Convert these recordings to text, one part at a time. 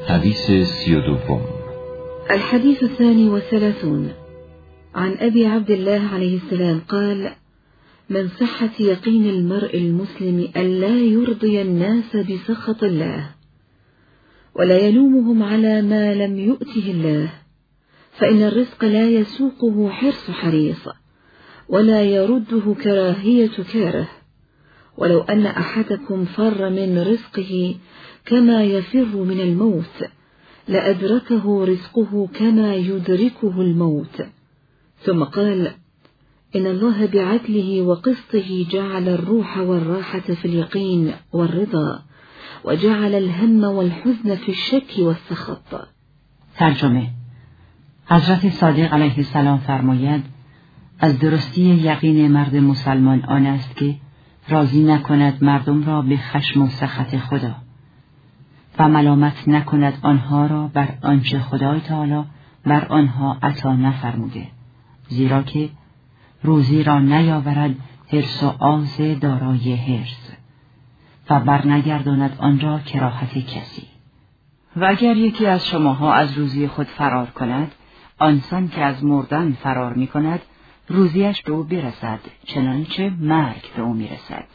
حديث 32. الحديث 32 عن أبي عبد الله عليه السلام قال: من صحة يقين المرء المسلم ألا يرضي الناس بسخط الله ولا يلومهم على ما لم يؤته الله، فإن الرزق لا يسوقه حرص حريص ولا يرده كراهية كاره، ولو أن أحدكم فر من رزقه كما يفر من الموت لأدركه رزقه كما يدركه الموت. ثم قال: إن الله بعدله وقسطه جعل الروح والراحة في اليقين والرضا، وجعل الهم والحزن في الشك والسخط. ترجمه: حضرت صادق علیه السلام فرماید: از درستی یقین مرد مسلمان آن است که راضی نکند مردم را به خشم و سخط خدا و ملامت نکند آنها را بر آنچه خدای تعالی بر آنها عطا نفرموده، زیرا که روزی را نیاورد حرص و آز دارای حرص و برنگرداند آن را کراهت کسی. و اگر یکی از شماها از روزی خود فرار کند، آنسان که از مردن فرار می کند روزیش به او برسد چنانچه مرگ به او می رسد.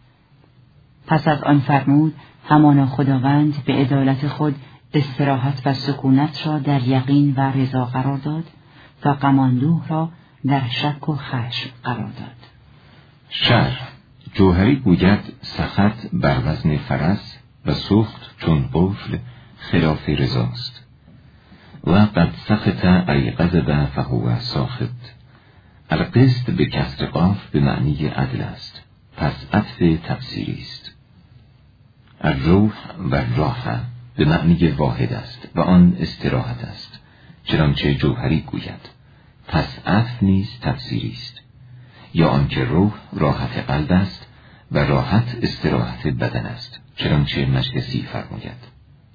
پس از آن فرمود: همانا خداوند به عدالت خود استراحت و سکونت را در یقین و رضا قرار داد و غم اندوه را در شک و خشم قرار داد. شرح: جوهری گوید سخط بر وزن فرس و سخط چون قفل خلاف رضاست. و قد سخط ای غضب فهو ساخط. القسط به کسر قاف به معنی عدل است، پس عطف تفسیری است. الروح و راحه به معنی واحد است و آن استراحت است، چنانچه جوهری گوید، پس عطف نیز تفسیری است. یا آنکه روح راحت قلب است و راحت استراحت بدن است، چنانچه مجلسی فرماید.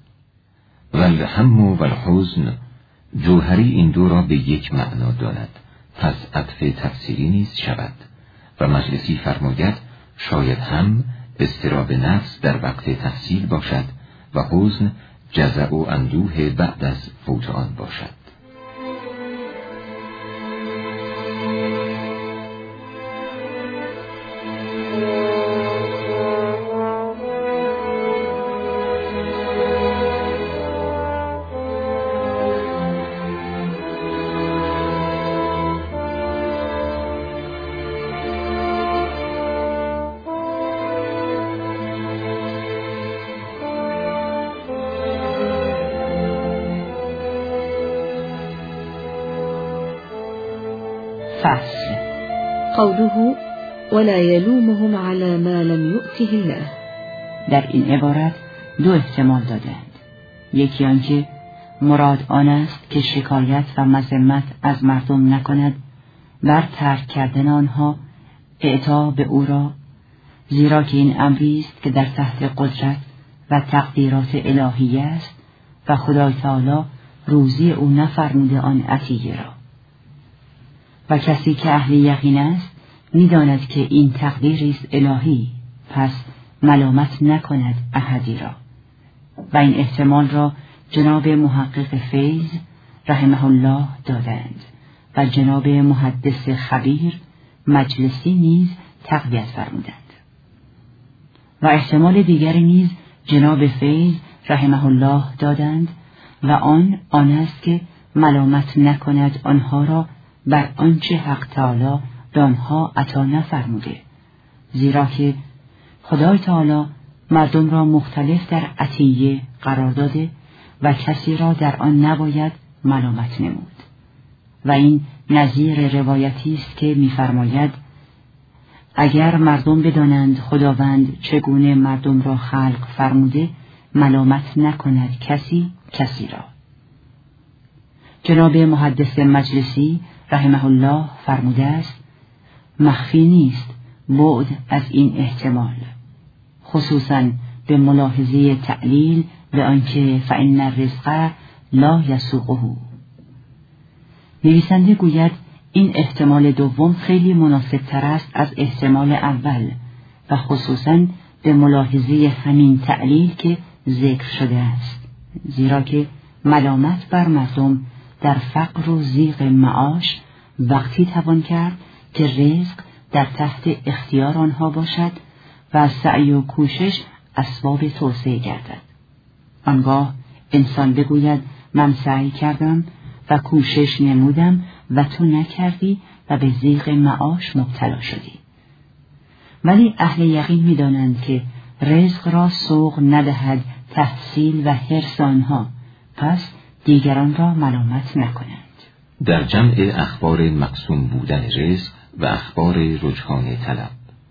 و الهم و الحزن، جوهری این دو را به یک معنا داند، پس عطف تفسیری نیز شود. و مجلسی فرماید شاید هم اضطراب نفس در وقت تحصیل باشد و حزن جزع و اندوه بعد از فوت آن باشد. فصل. قوله: ولا يلومهم على ما لم يؤته الله. در این عبارت دو احتمال دادند. یکی آنکه مراد آن است که شکایت و مذمت از مردم نکند بر ترک کردن آنها اعطا به او را، زیرا که این امری است که در تحت قدرت و تقدیرات الهی است و خدای تعالی روزی او نفرموده آن عطیه را. و کسی که اهل یقین است می‌داند که این تقدیری است الهی، پس ملامت نکند احدی را. و این احتمال را جناب محقق فیض رحمه الله دادند و جناب محدث خبیر مجلسی نیز تقویت فرمودند. و احتمال دیگری نیز جناب فیض رحمه الله دادند و آن است که ملامت نکند آنها را بر آنچه حق تعالی به آنها عطا نفرموده، زیرا که خدای تعالی مردم را مختلف در عطیه قرار داده و کسی را در آن نباید ملامت نمود. و این نظیر روایتی است که می‌فرماید اگر مردم بدانند خداوند چگونه مردم را خلق فرموده ملامت نکند کسی را. جناب محدث مجلسی رحمه الله فرموده است مخفی نیست بعد از این احتمال، خصوصاً به ملاحظه تعلیل به آنکه فإن الرزق لا یسوقه. نویسنده گوید این احتمال دوم خیلی مناسب تر است از احتمال اول و خصوصاً به ملاحظه همین تعلیل که ذکر شده است، زیرا که ملامت بر مردم در فقر و ضیق معاش وقتی توان کرد که رزق در تحت اختیار آنها باشد و سعی و کوشش اسباب توسعه گردد. آنگاه انسان بگوید من سعی کردم و کوشش نمودم و تو نکردی و به ضیق معاش مبتلا شدی. ولی اهل یقین می‌دانند که رزق را سوق ندهد تحصیل و حرص آنها، پس دیگران را ملامت نکنند. در جمع اخبار مقسوم بودن رزق و اخبار رجحان طلب.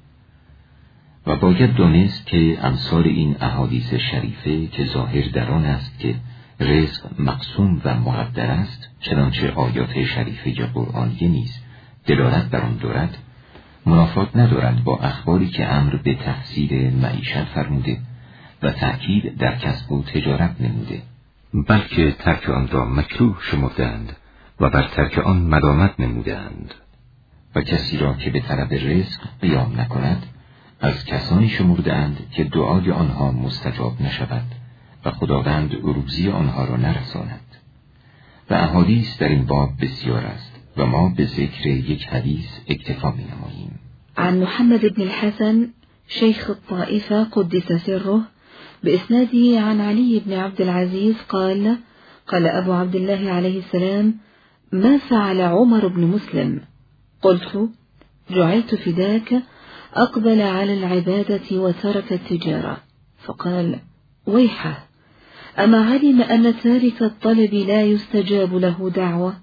و باید دانست که امثال این احادیث شریفه که ظاهر در آن است که رزق مقسوم و مقدر است، چنانچه آیات شریفه قرآنی نیز دلالت بر آن دارد، منافات ندارند با اخباری که امر به تحصیل معیشت فرموده و تأکید در کسب و تجارت نموده، بلکه ترک آن را مکروه شمردند و بر ترک آن ملامت نمودند. و کسی را که به طلب رزق قیام نکند از کسانی شمردند که دعای آنها مستجاب نشود و خداوند روزی آنها را نرساند. و احادیث در این باب بسیار است و ما به ذکر یک حدیث اکتفا می‌نماییم. عن محمد بن الحسن شيخ الطائفة قدس سره بإسناده عن علي بن عبد العزيز قال قال أبو عبد الله عليه السلام ما فعل عمر بن مسلم؟ قلت جعلت فداك أقبل على العبادة وترك التجارة. فقال ويحه أما علم أن تارك الطلب لا يستجاب له دعوة؟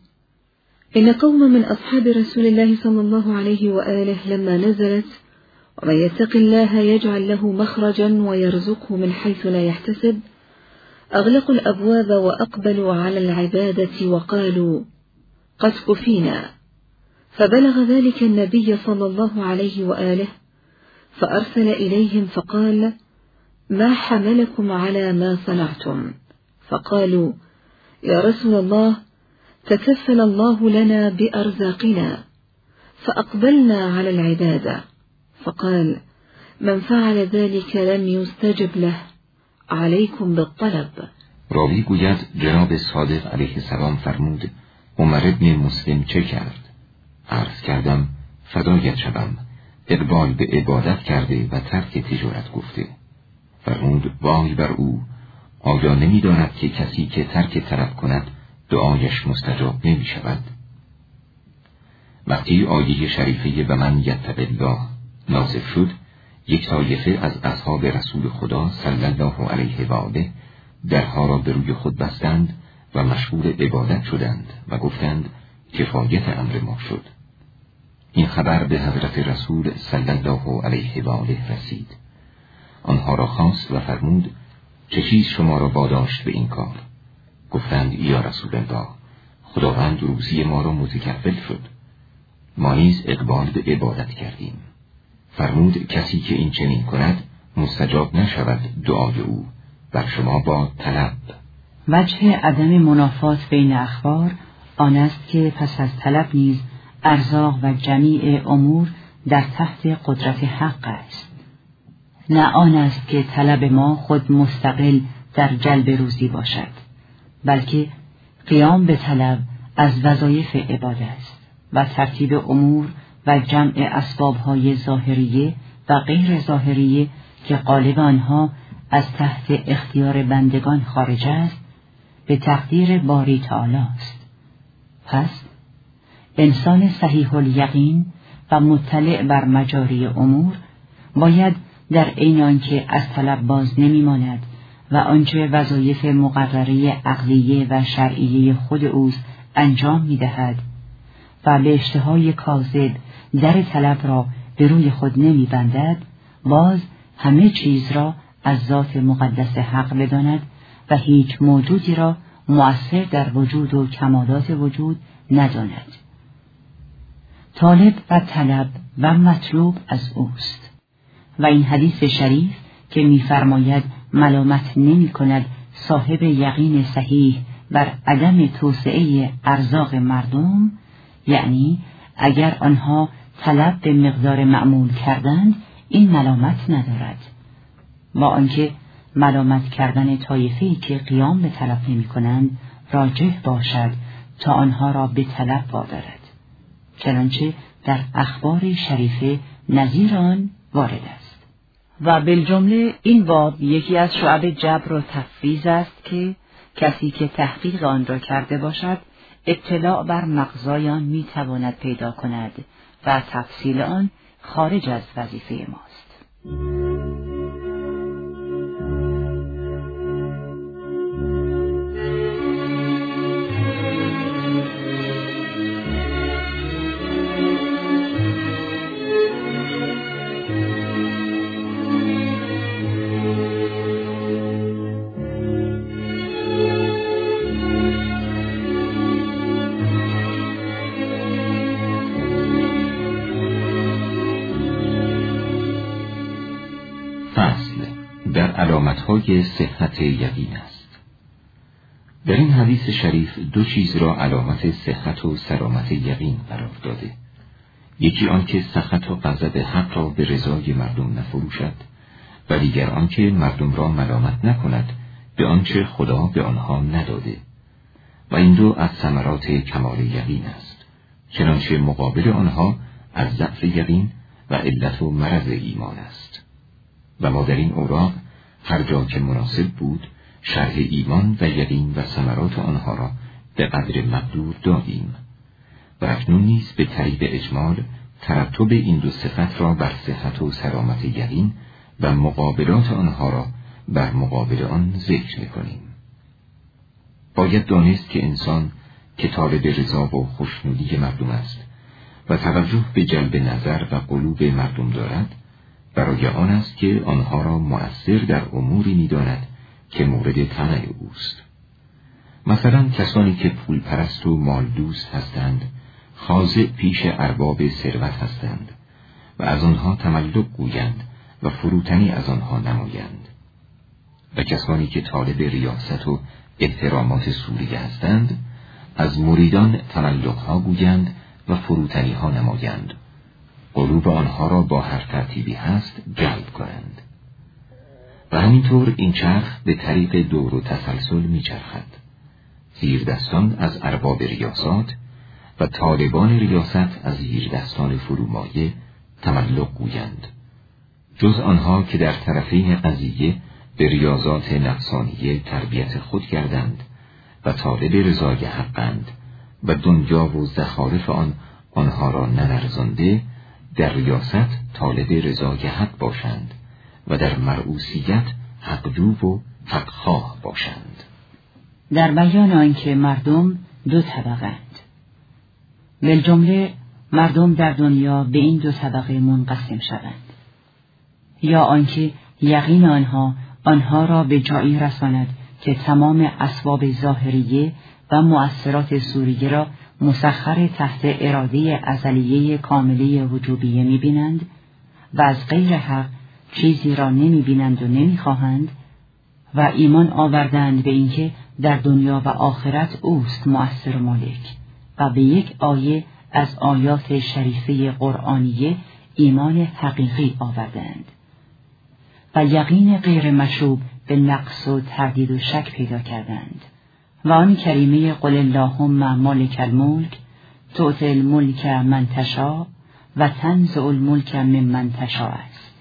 إن قوم من أصحاب رسول الله صلى الله عليه وآله لما نزلت ومن يتق الله يجعل له مخرجا ويرزقه من حيث لا يحتسب أغلقوا الأبواب وأقبلوا على العبادة وقالوا قد كفينا. فبلغ ذلك النبي صلى الله عليه وآله فأرسل إليهم فقال ما حملكم على ما صنعتم؟ فقالوا يا رسول الله تكفل الله لنا بأرزاقنا. فأقبلنا على العبادة. فقال من فعل ذلك لم يستجب له عليكم بالطلب. راوی گوید جناب صادق علیه السلام فرمود عمر ابن مسلم چه کرد؟ عرض کردم فدایت شوم، اقبال به عبادت کرده و ترک تجارت گفته. فرمود وای بر او، آیا نمی داند که کسی که ترک طلب کند دعایش مستجاب نمی شود؟ وقتی آیه شریفه و من یتق الله نازل شد، یک طایفه از اصحاب رسول خدا صلی الله علیه و آله درها را به روی خود بستند و مشغول عبادت شدند و گفتند کفایت امر ما شد. این خبر به حضرت رسول صلی الله علیه و آله رسید. آنها را خواست و فرمود چه چیز شما را واداشت به این کار؟ گفتند یا رسول الله خداوند روزی ما را متکفل شد. ما نیز اقبال به عبادت کردیم. فرمود کسی که این چنین کند مستجاب نشود دعای او، بر شما با طلب. وجه عدم منافات بین اخبار آن است که پس از طلب نیز ارزاق و جمیع امور در تحت قدرت حق است. نه آن است که طلب ما خود مستقل در جلب روزی باشد، بلکه قیام به طلب از وظایف عبادت است و ترتیب امور و جمع اسبابهای ظاهریه و غیر ظاهریه که غالب آنها از تحت اختیار بندگان خارج است به تقدیر باری تعالی است. پس انسان صحیح الیقین و مطلع بر مجاری امور باید در عین آنکه از طلب باز نمی‌ماند و آنچه وظایف مقرره عقلیه و شرعیه خود اوست انجام می‌دهد و به اشتهای کاذب در طلب را به روی خود نمی‌بندد، باز همه چیز را از ذات مقدس حق بداند و هیچ موجودی را مؤثر در وجود و کمالات وجود نداند. طالب و طلب و مطلوب از اوست. و این حدیث شریف که می‌فرماید ملامت نمی‌کند صاحب یقین صحیح بر عدم توسعه ارزاق مردم، یعنی اگر آنها طلب به مقدار معمول کردند این ملامت ندارد، با آنکه ملامت کردن طایفه‌ای که قیام به طلب نمی‌کنند راجح باشد تا آنها را به طلب وادارد، چنانچه در اخبار شریفه نظیر آن وارد است. و بالجمله این باب یکی از شعب جبر و تفویض است که کسی که تحقیق آن را کرده باشد اطلاع بر مغزای آن می‌تواند پیدا کند و تفصیل آن خارج از وظیفه ماست. علامت‌های صحت یقین است. در این حدیث شریف دو چیز را علامت صحت و سلامت یقین قرار داده. یکی آنکه سخط و غضب حق را به رضای مردم نفروشد و دیگر آنکه مردم را ملامت نکند به آنچه خدا به آنها نداده. و این دو از ثمرات کمال یقین است، چنانچه مقابل آنها از ضعف یقین و علت و مرض ایمان است. و ما در این اوراق هر جا که مناسب بود شرح ایمان و یقین و ثمرات آنها را به قدر مقدور دادیم و اکنون نیز به طریق اجمال ترتب این دو صفت را بر صحت و سلامت یقین و مقابلات آنها را بر مقابل آن ذکر می‌کنیم. باید دانست که انسان که طالب رضا و خوشنودی مردم است و توجه به جلب نظر و قلوب مردم دارد، برای آن است که آنها را مؤثر در اموری می‌داند که مورد طمع اوست. مثلا کسانی که پول پرست و مال دوست هستند، خاضع پیش ارباب ثروت هستند و از آنها تملق گویند و فروتنی از آنها نمایند. و کسانی که طالب ریاست و احترامات سوریه هستند، از مریدان تملقها گویند و فروتنی ها نمایند، قلوب آنها را با هر ترتیبی هست جلب کنند. و همینطور این چرخ به طریق دور و تسلسل می چرخد. زیردستان از ارباب ریاست و طالبان ریاست از زیردستان فرومایه تملق گویند، جز آنها که در طرفین قضیه به ریاضات نفسانیه تربیت خود کردند و طالب رضای حقند و دنیا و زخارف آنها را نلرزانده، در ریاست طالب رضای حق باشند و در مرئوسیت حقجو و حقخواه باشند. در بیان آنکه مردم دو طبقند، بالجمله مردم در دنیا به این دو طبقه منقسم شوند، یا آنکه یقین آنها را به جایی رساند که تمام اسباب ظاهریه و مؤثرات سوریه را مسخر تحت اراده ازلیه کامله وجوبیه می‌بینند و از غیر حق چیزی را نمی‌بینند و نمی‌خواهند، و ایمان آوردند به اینکه در دنیا و آخرت اوست مؤثر و مالک، و به یک آیه از آیات شریفه قرآنیه ایمان حقیقی آوردند و یقین غیر مشوب به نقص و تردید و شک پیدا کردند. و آن کریمه قل اللهم مالک الملک تؤتی الملک من تشاء و تنزع الملک ممن تشاء است.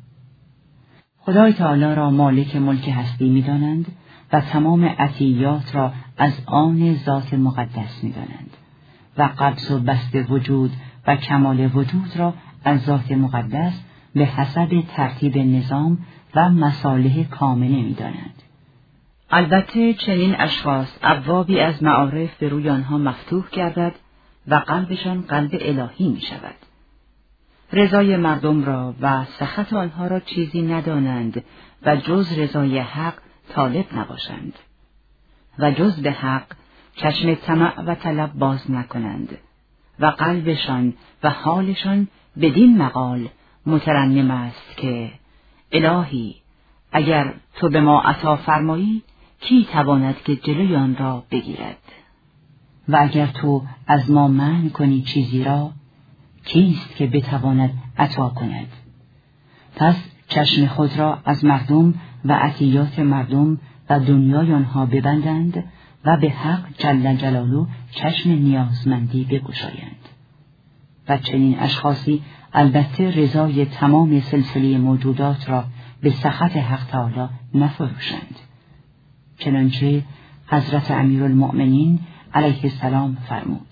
خدای تعالی را مالک ملک هستی می‌دانند و تمام عطیات را از آن ذات مقدس می‌دانند و قبض و بسط وجود و کمال وجود را از ذات مقدس به حسب ترتیب نظام و مصالح کامنه می‌دانند. البته چنین اشخاص ابوابی از معارف به روی آنها مفتوح گردد و قلبشان قلب الهی می شود. رضای مردم را و سخط آنها را چیزی ندانند و جز رضای حق طالب نباشند و جز به حق چشم طمع و طلب باز نکنند و قلبشان و حالشان بدین مقال مترنم است که الهی اگر تو به ما عطا فرمایی کی تواند که جلوی آن را بگیرد؟ و اگر تو از ما منع کنی چیزی را کیست که بتواند عطا کند؟ پس چشم خود را از مردم و عطیات مردم و دنیای آنها ببندند و به حق جل جلاله چشم نیازمندی بگشایند. و چنین اشخاصی البته رضای تمام سلسله موجودات را به سخط حق تعالی نفروشند، چنانچه حضرت امیرالمؤمنین علیه السلام فرمود: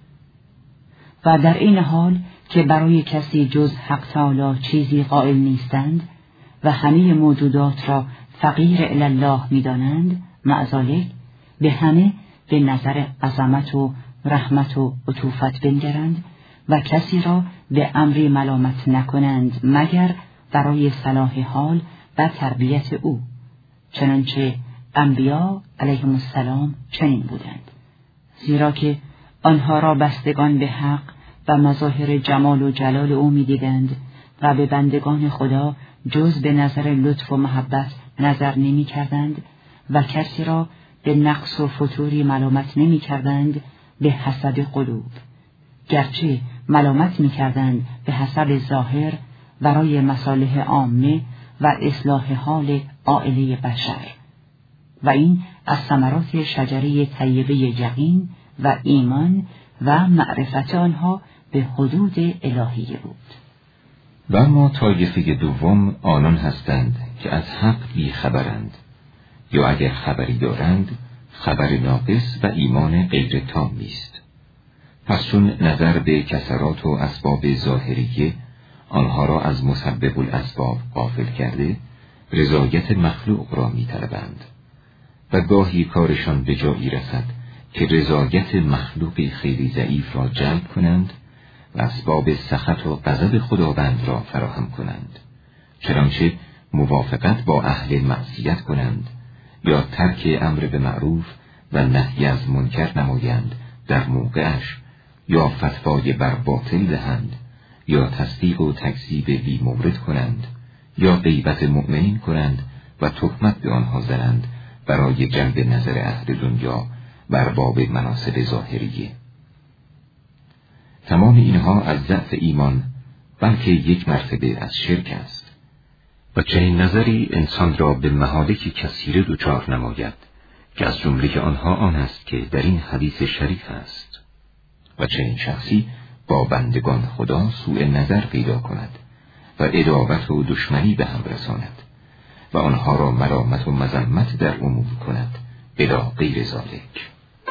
و در این حال که برای کسی جز حق تعالی چیزی قائل نیستند و همه موجودات را فقیر الی الله می‌دانند، معذالک به همه به نظر عظمت و رحمت و عطوفت بنگرند و کسی را به امری ملامت نکنند مگر برای صلاح حال و تربیت او، چنانچه انبیا علیهم السلام چنین بودند، زیرا که آنها را بستگان به حق و مظاهر جمال و جلال او می‌دیدند و به بندگان خدا جز به نظر لطف و محبت نظر نمی‌کردند و کسی را به نقص و فتوری ملامت نمی‌کردند به حسب قلوب، گرچه ملامت می‌کردند به حسب ظاهر برای مصالح عامه و اصلاح حال عائله بشر. و این از ثمرات شجره طیبه یقین و ایمان و معرفت آنها به حدود الهی بود. و اما طایفه دوم آنان هستند که از حق بیخبرند، یا اگر خبری دارند خبر ناقص و ایمان غیر تامی است. پس چون نظر به کثرات و اسباب ظاهریه آنها را از مسبب الاسباب غافل کرده، رضایت مخلوق را می‌طلبند و گاهی کارشان به جایی رسد که رضایت مخلوقی خیلی ضعیف را جلب کنند و اسباب سخط و غضب خداوند را فراهم کنند، چنانچه موافقت با اهل معصیت کنند یا ترک امر به معروف و نهی از منکر نمایند در موقعش، یا فتوای بر باطل دهند، یا تصدیق و تکذیب بی مورد کنند، یا غیبت مؤمنین کنند و تهمت به آنها زنند برای جلب نظر اهل دنیا بر باب مناسب ظاهریه. تمام اینها از ضعف ایمان بلکه یک مرتبه از شرک است و چنین نظری انسان را به مهالک کثیره دچار نماید که از جمله آنها آن است که در این حدیث شریف است. و چنین شخصی با بندگان خدا سوء نظر پیدا کند و عداوت و دشمنی به هم رساند و آنها را ملامت و مذمت در امور کند بلا غیر ذالک.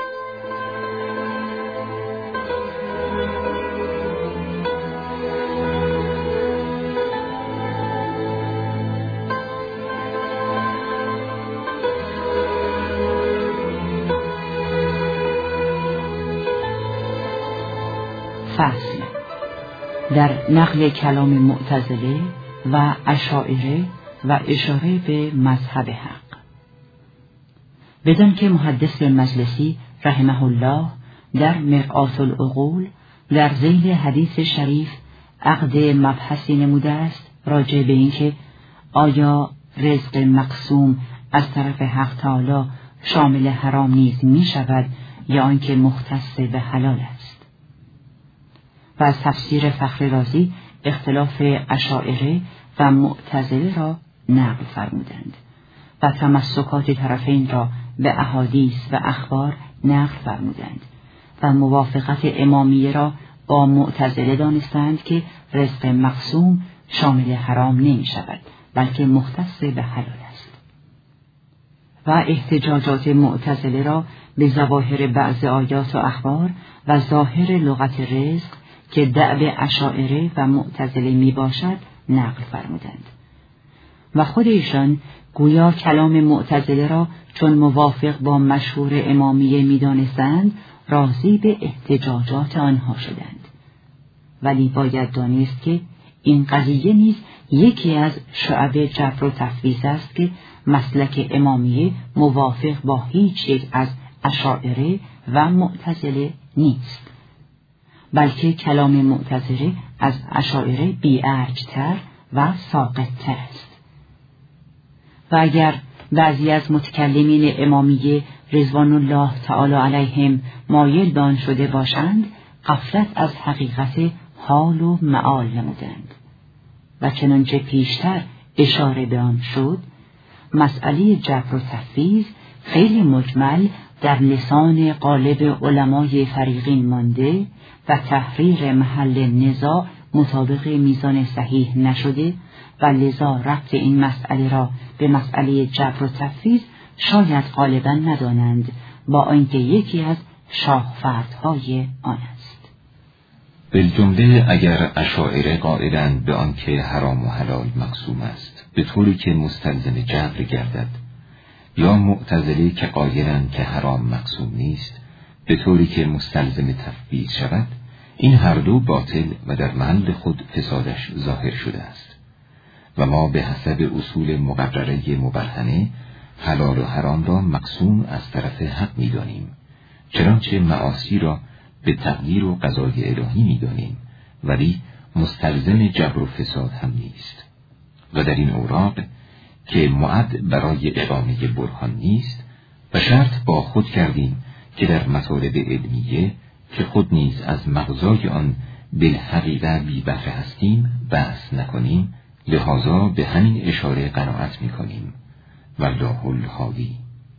فصل در نقل کلام معتزله و اشاعره و اشاره به مذهب حق. بدان که محدث مجلسی رحمه الله در مرآت العقول در ذیل حدیث شریف عقد مبحثی نموده است راجع به اینکه آیا رزق مقسوم از طرف حق تعالی شامل حرام نیز می شود یا آنکه مختص به حلال است. و از تفسیر فخر رازی اختلاف اشاعره و معتزله را نقل فرمودند و تمسکات طرفین را به احادیث و اخبار نقل فرمودند و موافقت امامیه را با معتزله دانستند که رزق مقسوم شامل حرام نمی شود بلکه مختص به حلال است. و احتجاجات معتزله را به ظواهر بعض آیات و اخبار و ظاهر لغت رزق که دعو اشاعره و معتزله می باشد نقل فرمودند و خود ایشان گویا کلام معتزله را چون موافق با مشهور امامیه می دانستند راضی به احتجاجات آنها شدند. ولی باید دانست که این قضیه نیز یکی از شعب جبر و تفویض است که مسلک امامیه موافق با هیچ یک از اشاعره و معتزله نیست، بلکه کلام معتزله از اشاعره بی‌ارج‌تر و ساقط‌تر است. و اگر بعضی از متکلمین امامیه رضوان الله تعالی علیهم مایل به آن شده باشند، غفلت از حقیقت حال و معال نمودند و چنانچه پیشتر اشاره به آن شد مسئله جبر و تفویض خیلی مجمل در لسان غالب علمای فریقین مانده و تحریر محل نزاع مطابق میزان صحیح نشده و لذا ربط این مسئله را به مسئله جبر و تفویض شاید غالبا ندانند، با آنکه یکی از شاهفردهای آن است. بالجمله اگر اشاعره قائلند به آنکه حرام و حلال مقسوم است به طوری که مستلزم جبر گردد، یا معتزله که قائلند که حرام مقسوم نیست به طوری که مستلزم تفویض شود، این هر دو باطل و در محل خود فسادش ظاهر شده است و ما به حسب اصول مقرره مبرهنه حلال و حرام را مقسوم از طرف حق می‌دانیم، چنانچه معاصی را به تقدیر و قضای الهی می‌دانیم، ولی مستلزم جبر و فساد هم نیست. و در این اوراق که معد برای اقامه برهان نیست و شرط با خود کردیم که در مطالب علمیه که خود نیز از مغزای آن بالحقیقه بی بهره هستیم بحث نکنیم، لذا به همین اشاره قناعت می‌کنیم. والله الحالی.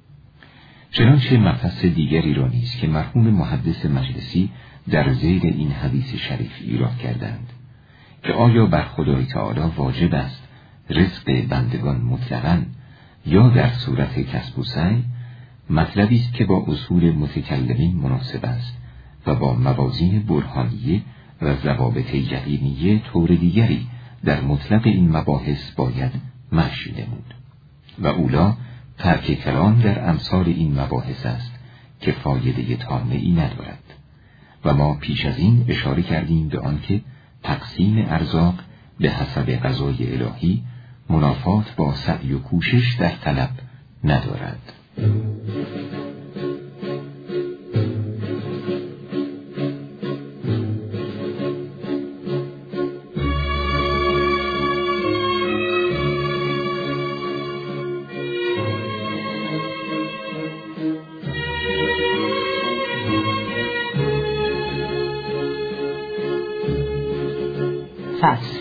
چنانچه مبحث دیگری را نیست که مرحوم محدث مجلسی در ذیل این حدیث شریف ایراد کردند که آیا بر خدای تعالی واجب است رزق بندگان مطلقاً یا در صورت کسب و سعی، مطلبی است که با اصول متکلمین مناسب است و با موازین برهانیه و ضوابط یقینیه طور دیگری در مطلق این مباحث باید مشی نمود و اولا ترک کلام در امثال این مباحث است که فایده تامه‌ای ندارد. و ما پیش از این اشاره کردیم به آنکه تقسیم ارزاق به حسب قضای الهی منافات با سعی و کوشش در طلب ندارد. فصل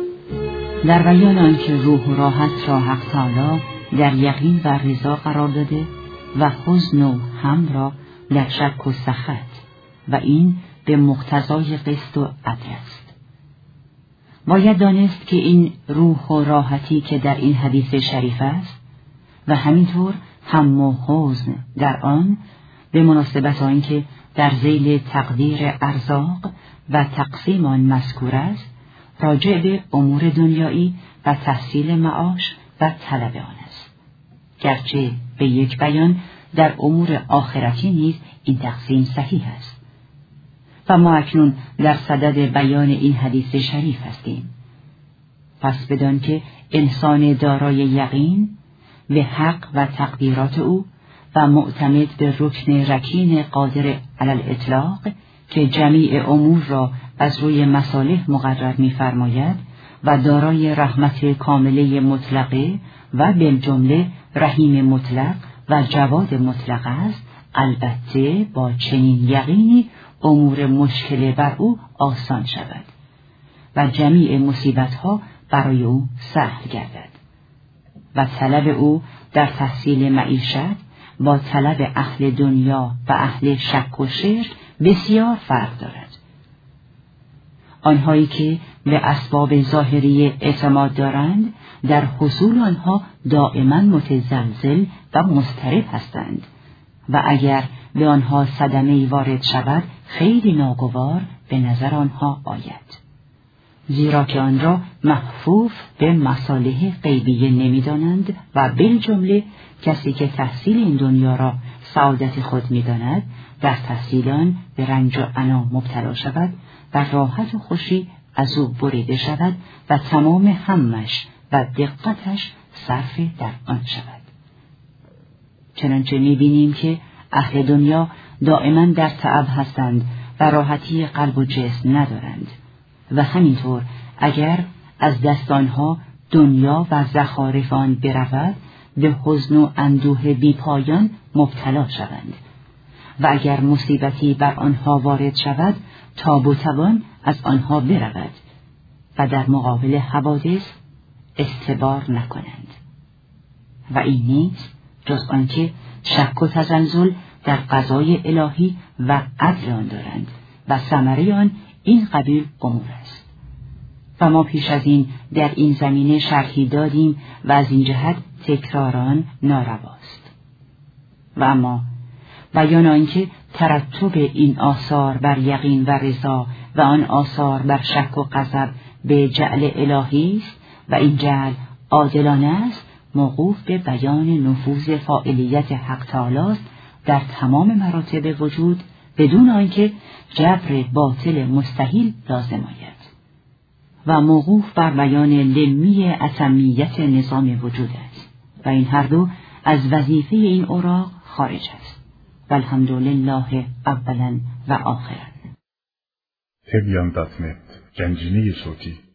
در بیان آنکه روح و راحت را حق تعالی در یقین و رضا قرار داده و حزن و هم را در شک و سخط و این به مقتضای قسط و عدل است. باید دانست که این روح و راحتی که در این حدیث شریف است و همینطور هم و حزن در آن به مناسبت آنکه در ذیل تقدیر ارزاق و تقسیم آن مذکور است، راجع به امور دنیایی و تحصیل معاش و طلب آن است، گرچه به یک بیان در امور آخرتی نیز این تقسیم صحیح است. و ما اکنون در صدد بیان این حدیث شریف هستیم. پس بدان که انسان دارای یقین به حق و تقدیرات او و معتمد به رکن رکین قادر علی الاطلاق که جمیع امور را از روی مصالح مقرر می‌فرماید و دارای رحمت کامله مطلقه و بالجمله رحیم مطلق و جواد مطلق است، البته با چنین یقینی امور مشکل بر او آسان شود و جمیع مصیبت‌ها برای او سهل گردد و طلب او در تحصیل معیشت با طلب اهل دنیا و اهل شک و شرک بسیار فرق دارد. آنهایی که به اسباب ظاهری اعتماد دارند در حصول آنها دائما متزلزل و مضطرب هستند و اگر به آنها صدمه‌ای وارد شود خیلی ناگوار به نظر آنها آید، زیرا که آن را محفوف به مصالح غیبیه نمی‌دانند و بالجمله کسی که تحصیل این دنیا را سعادت خود می‌داند در تحصیل آن به رنج و عنا مبتلا شود و راحت و خوشی از او بریده شود و تمام همش و دقتش صرف در آن شود. چنانچه می‌بینیم که اهل دنیا دائما در تعب هستند و راحتی قلب و جسم ندارند و همینطور اگر از دست آنها دنیا و زخارف آن برود به حزن و اندوه بی پایان مبتلا شوند و اگر مصیبتی بر آنها وارد شود تاب و توان از آنها برود و در مقابل حوادث استبار نکنند. و این نیست جز آنکه شک و تزلزل در قضای الهی و عدل آن دارند و ثمره آن این قبیل امور است. و ما پیش از این در این زمینه شرحی دادیم و از این جهت تکراران نارواست. و اما بیان آنکه ترتب این آثار بر یقین و رضا و آن آثار بر شک و غضب به جعل الهی است و این جعل عادلانه است، موقوف به بیان نفوذ فاعلیت حق تعالی است در تمام مراتب وجود، بدون آنکه جبر باطل مستحیل لازم آید، و موقوف بر بیان لمی اتمیت نظام وجود است و این هر دو از وظیفه این اوراق خارج است. والحمدلله اولا و آخرا. تبیان.net گنجینه صوتی